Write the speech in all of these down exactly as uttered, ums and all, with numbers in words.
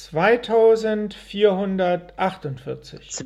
zweitausendvierhundertachtundvierzig.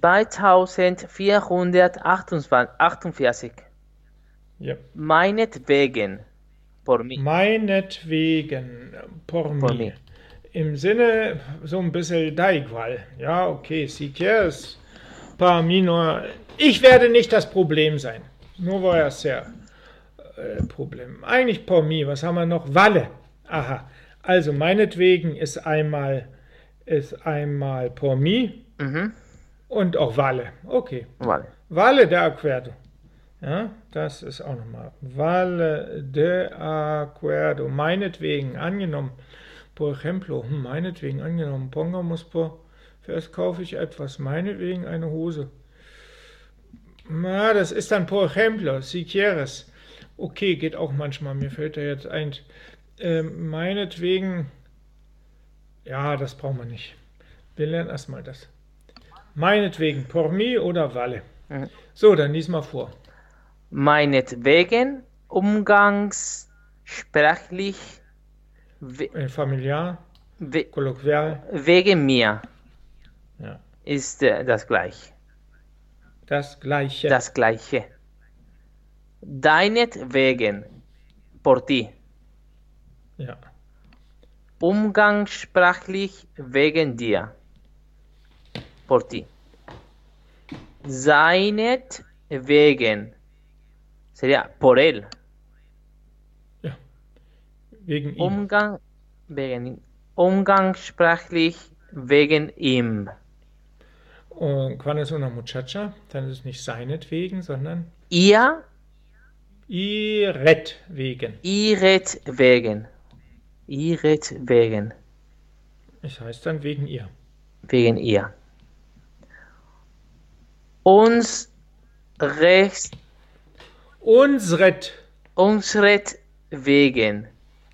zweitausendvierhundertachtundvierzig. Ja. Meinetwegen. Por mí. Meinetwegen, por Por mí. mí. Im Sinne so ein bisschen da igual. Ja, okay, si quieres, para mí no. Ich werde nicht das Problem sein. No voy a ser äh, Problem. Eigentlich por mí. Was haben wir noch? Vale. Aha. Also meinetwegen ist einmal, ist einmal por mí Mhm. und auch vale. Okay. Vale. Vale de acuerdo. Ja, das ist auch nochmal. Vale de acuerdo. Meinetwegen angenommen. Por ejemplo, hm, meinetwegen angenommen. Pongamos por. First kaufe ich etwas. Meinetwegen eine Hose. Na, das ist dann por ejemplo. Si quieres. Okay, geht auch manchmal. Mir fällt da jetzt ein. Äh, meinetwegen. Ja, das brauchen wir nicht. Wir lernen erstmal das. Meinetwegen. Por mí oder vale. Mhm. So, dann lies mal vor. Meinetwegen, umgangssprachlich, we Äh, familiar, we kolloquial. wegen mir Ja. ist äh, das gleiche. Das Gleiche. Das gleiche. Deinetwegen, por ti. Ja. Umgangssprachlich wegen dir. Por ti. Seinetwegen. Sería por él. Ja. Wegen ihm. Umgang, wegen, umgangssprachlich wegen ihm. Und cuando es una muchacha, dann ist es nicht seinetwegen, sondern Ihr, ihretwegen. ihretwegen. Ihretwegen. Es heißt dann wegen ihr. Wegen ihr. Uns rechts, Unsret. unsretwegen.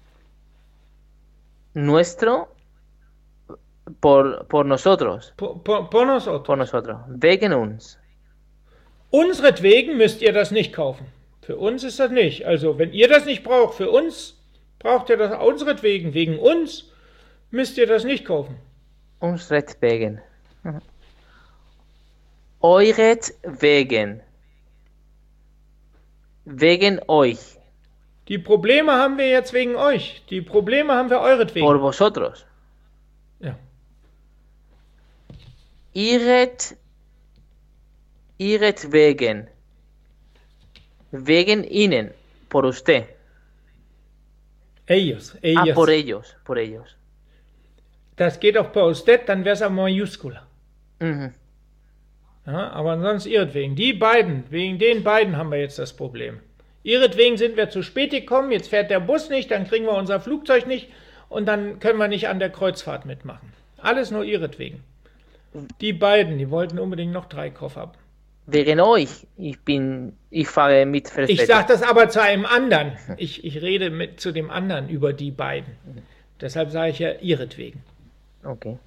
Nuestro, por, por nosotros. Por, por, por nosotros. Por nosotros. Wegen uns. Unsretwegen müsst ihr das nicht kaufen. Für uns ist das nicht. Also, wenn ihr das nicht braucht, für uns braucht ihr das unsretwegen. Wegen uns müsst ihr das nicht kaufen. Unsretwegen. Mhm. Euretwegen. Wegen euch. Die Probleme haben wir jetzt wegen euch. Die Probleme haben wir euretwegen. Por vosotros. Ja. Ihret, ihretwegen. Wegen ihnen. Por usted. Ellos. Ah, Ellos. por ellos. Por ellos. Das geht auch por usted, dann wäre es aber Majuskula. Mhm. Ja, aber ansonsten ihretwegen. Die beiden, wegen den beiden haben wir jetzt das Problem. Ihretwegen sind wir zu spät gekommen, jetzt fährt der Bus nicht, dann kriegen wir unser Flugzeug nicht und dann können wir nicht an der Kreuzfahrt mitmachen. Alles nur ihretwegen. Die beiden, die wollten unbedingt noch drei Koffer. Wegen euch. Ich bin, ich fahre mit Verspätung. Ich sage das aber zu einem anderen. Ich, ich rede mit zu dem anderen über die beiden. Deshalb sage ich ja ihretwegen. Okay.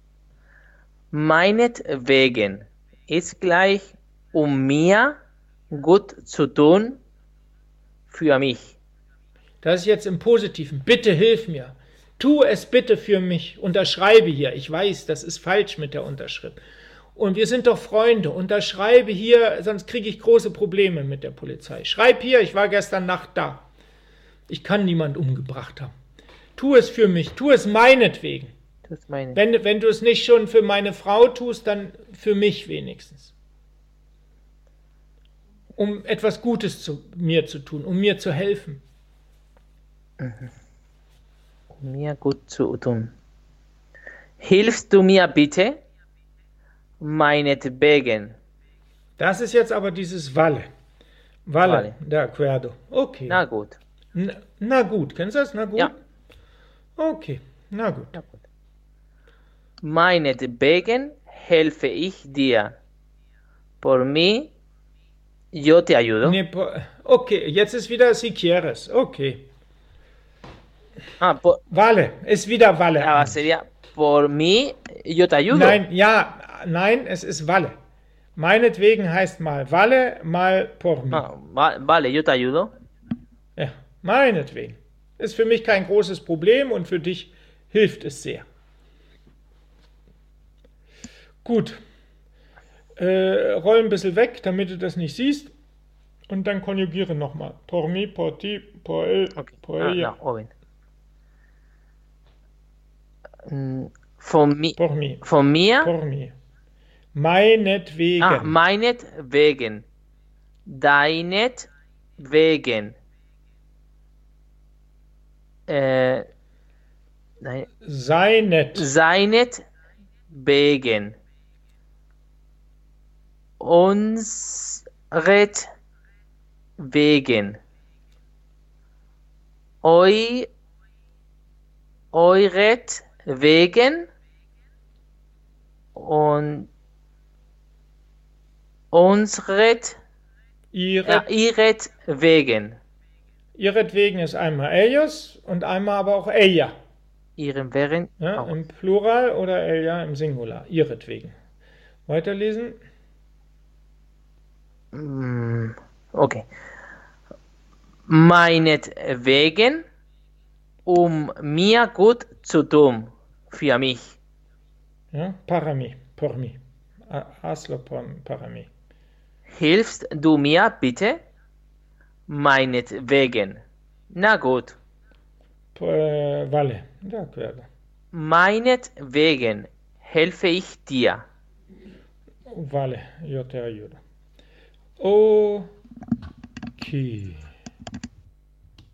Meinetwegen ist gleich, um mir gut zu tun für mich. Das ist jetzt im Positiven. Bitte hilf mir. Tu es bitte für mich. Unterschreibe hier. Ich weiß, das ist falsch mit der Unterschrift. Und wir sind doch Freunde. Unterschreibe hier, sonst kriege ich große Probleme mit der Polizei. Schreib hier, ich war gestern Nacht da. Ich kann niemand umgebracht haben. Tu es für mich. Tu es meinetwegen. Das ist meine. Wenn, wenn du es nicht schon für meine Frau tust, dann für mich wenigstens. Um etwas Gutes zu mir zu tun, um mir zu helfen. Mir gut zu tun. Hilfst du mir bitte? Meinetwegen. Das ist jetzt aber dieses Valle. Valle, Vale. de acuerdo. Okay. Na gut. Na, na gut, kennst du das? Na gut? Ja. Okay, na gut. Na gut. Meinetwegen helfe ich dir. Por mí, yo te ayudo. Nee, po- okay, jetzt ist wieder si quieres. Okay. Ah, por, Valle, ist wieder Valle. ah, sería por mí, yo te ayudo. Nein, ja, nein, es ist Valle. Meinetwegen heißt mal Valle, mal por mí. Ah, va- vale, yo te ayudo. Ja, meinetwegen. Ist für mich kein großes Problem und für dich hilft es sehr. Gut. Äh, roll ein bisschen weg, damit du das nicht siehst. Und dann konjugiere nochmal. Por mí, por ti, por él, Okay. por Ah, ella. nach oben. Mm, Von, mi Por mí. von mir, Por mí. Meinetwegen. ah, meinetwegen, deinetwegen, äh, nein, Seinet. seinetwegen, unsretwegen, eu, euretwegen und unsret, Ihret, ja, ihretwegen, ihretwegen ist einmal ellos und einmal aber auch ella. ihren wären Ja, auch. im Plural oder ella im Singular. Ihretwegen. Weiterlesen. Mm, Okay. Meinetwegen, um mir gut zu tun, für mich. Ja, para mí. Por mí. Ha- Hazlo por, para mí. Hilfst du mir bitte? Meinetwegen. Na gut. Eh, vale, de acuerdo. Meinetwegen helfe ich dir. Vale, yo te ayudo. Ok.